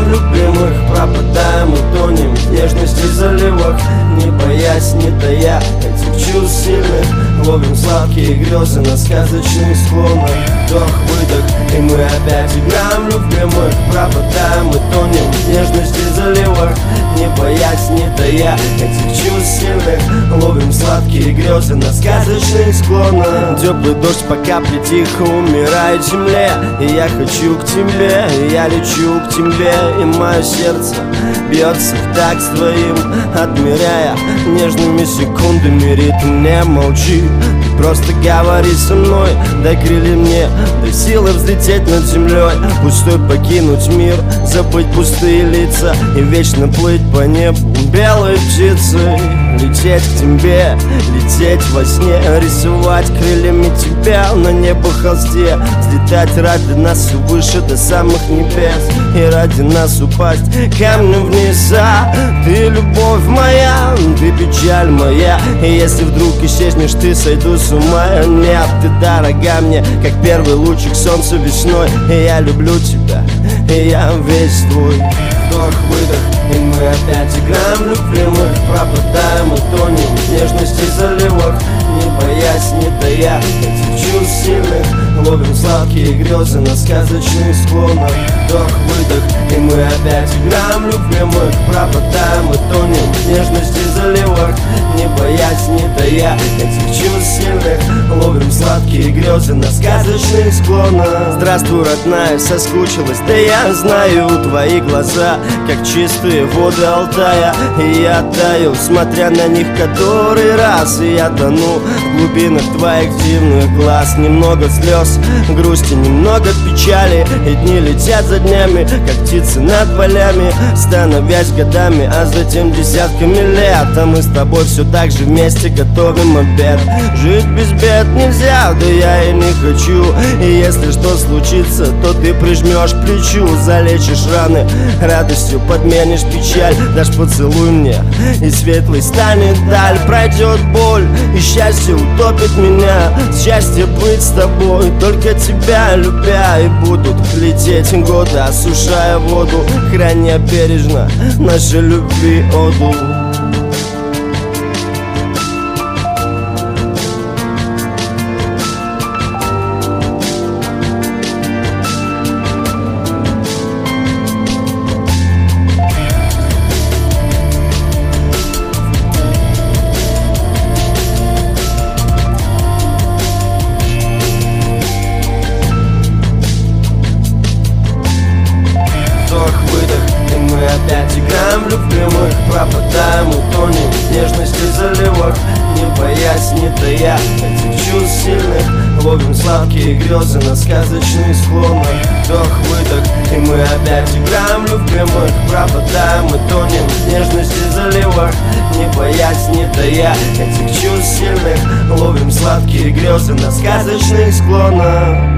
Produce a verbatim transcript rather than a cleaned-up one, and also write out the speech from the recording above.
грамм любимых, пропадаем и тонем в нежности заливах, не боясь, не тая этих чувств сильных. Ловим сладкие грезы на сказочных склонах. Вдох-выдох, и мы опять играем любимых, пропадаем и тонем в нежности заливах, не боясь, не тая этих чувств сильных. Ловим сладкие грезы на сказочных склонах. Теплый дождь по капле тихо умирает в земле, и я хочу к тебе, и я лечу к тебе, и мое сердце бьется в такт с твоим, отмеряя нежными секундами ритм. Не молчи, ты просто говори со мной, дай крылья мне, дай силы взлететь над землей, пустой покинуть мир, забыть пустые лица и вечно плыть по небу белой птицей. Лететь к тебе, лететь во сне, рисовать крыльями тебя на небо холсте, взлетать ради нас все выше до самых небес, и ради нас упасть камнем вниз. А ты любовь моя, ты печаль моя, и если вдруг исчезнешь, ты сойду с ума. Нет, ты дорога мне, как первый лучик солнца весной, и я люблю тебя, и я весь твой. Вдох-выдох, и мы опять играем любимых, пропадаем и тонем в нежности заливах, не боясь, не тая этих чувств сильных. Ловим сладкие грезы на сказочных склонах. Вдох-выдох, и мы опять играем любимых, пропадаем и тонем в нежности заливах, не боясь, не тая этих чувств сильных. Ловим сладкие грезы на сказочных склонах. Здравствуй, родная, соскучилась, да я знаю, твои глаза как чистые воды Алтая, и я таю, смотря на них который раз, и я тону в глубинах твоих дивных глаз. Немного слез, грусти, немного печали, и дни летят за днями, как птицы над полями, становясь годами, а затем десятками лет. А мы с тобой все так же вместе готовим обед. Жить без бед нельзя, да я и не хочу, и если что случится, то ты прижмешь к плечу, залечишь раны, радостью подменишь печаль, дашь поцелуй мне, и светлой станет даль. Пройдет боль, и счастье утопит меня, счастье быть с тобой, только тебя любя, и будут лететь годы, осушая воду, храня бережно нашей любви оду. Опять играем любимых, пропадаем и тонем в нежности заливах, не боясь, не тая этих чувств сильных. Ловим сладкие грезы на сказочных склонах. Вдох-выдох, и мы опять играем любимых, пропадаем и тонем в нежности заливах, не боясь, не тая этих чувств сильных. Ловим сладкие грезы на сказочных склонах.